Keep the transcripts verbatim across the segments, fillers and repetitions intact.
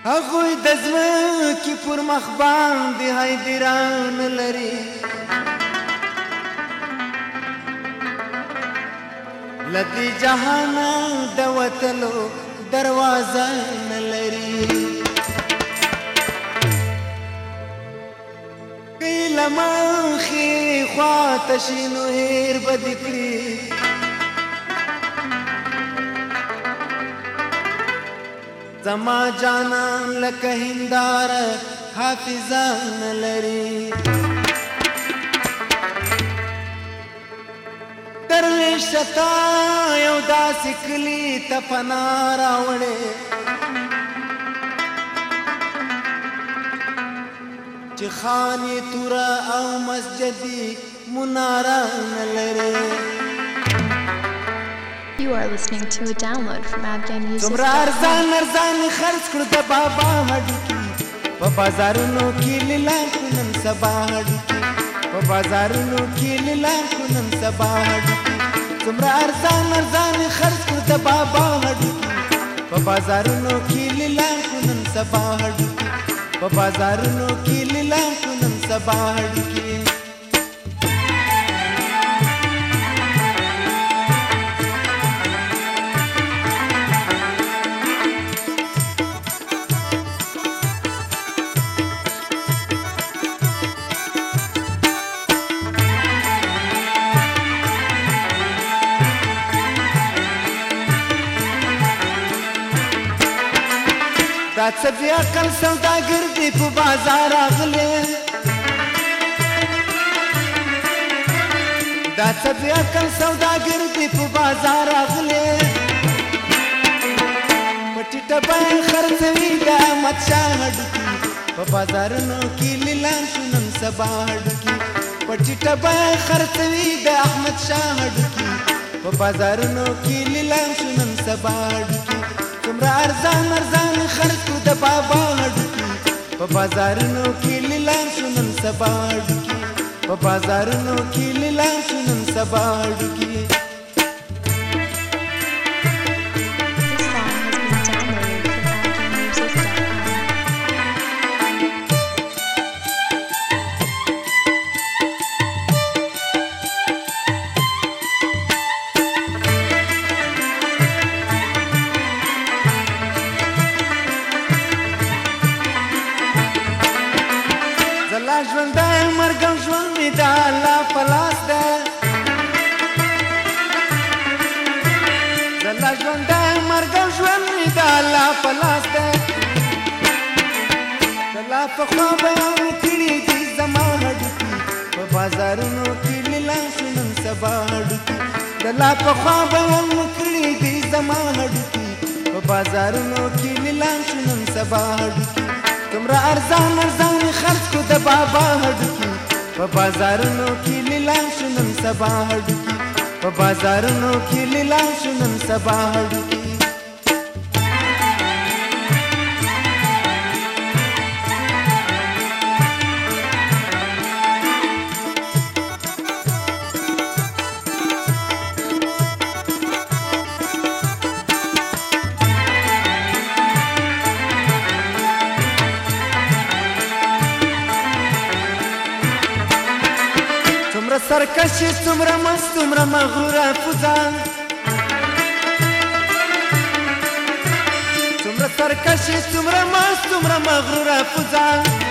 هغوی د ځمکې پر مخ باندې حیدران لري له دې جهانه د وتلو دروازه نه لري که یې له مخې خواته شي نو هېر به دې کړي زما جانان لکه هنداره حافظه نه لري درویش تا یو داسې کلي ته پناه راوړې چې خان یې توره او مسجدي مناره نه لري. You are listening to a download from afghan music dot com. څومره ارزان ارزان خرڅ کړو د بابا هډوکي په بازارونو کې لیلام کړو نن سبا هډوکي په بازارونو کې لیلام کړو نن سبا هډوکي څومره ارزان ارزان خرڅ کړو د بابا هډوکي په بازارونو کې لیلام کړو نن سبا هډوکي په بازارونو کې لیلام کړو نن سبا هډوکي. دا څه بې عقل سوداګر دی په بازار راغلی دا څه بې عقل سوداګر دی په بازار راغلی په ټیټه بیه خرڅوي د احمدشاه هډوکي په بازارونو کې لیلام شو نن سبا هډوکي په ټیټه بیه خرڅوي د احمدشاه هډوکي په بازارونو کې لیلام شو نن سبا هډوکي څومره ارزان ارزان خرڅ کړو د بابا هډوکي په بازارونو کې لیلام شو نن سبا هډوکي په بازارونو کې لیلام شو نن سبا هډوکي. زلا ژوندی مرګ او ژوند مې د الله په لاس ده زلا ژوندی مرګ او ژوند مې د الله په لاس ده د لا پخوا به مې کړي دي زما هډوکي په بازارونو کې لیلام شو نن سبا هډوکي د لا پخوا به مې کړي دي زما هډوکي په بازارونو کې لیلام شو نن سبا هډوکي څومره ارزان ارزان خرڅ کړو د بابا هډوکي په بازارونو کې لیلام شو نن سبا هډوکي په بازارونو کې لیلام شو نن سبا هډوکي. څومره سرکشي څومره مست څومره مغروره فوزه څومره سرکشي څومره مست څومره مغروره فوزه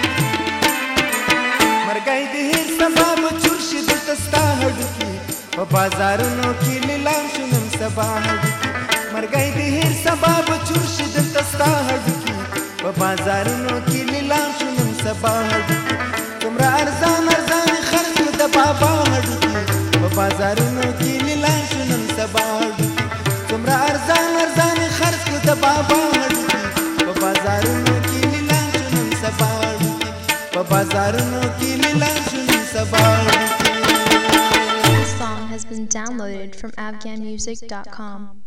مرګی د هېر سبا به چور شي دلته ستا هډوکي په بازارونو کې لیلام شو نن سبا هډوکي مرګی د هېر سبا به چور شي دلته ستا هډوکي په بازارونو کې لیلام شو نن سبا هډوکي څومره ارزان ارزان خرڅ کړو د بابا هډوکي په بازارونو کې لیلام شو نن سبا هډوکي څومره ارزان ارزان خرڅ کړو د بابا هډوکي په بازارونو کې لیلام شو نن سبا هډوکي په بازارونو کې لیلام شو نن سبا هډوکي. This song has been downloaded from afghan music dot com.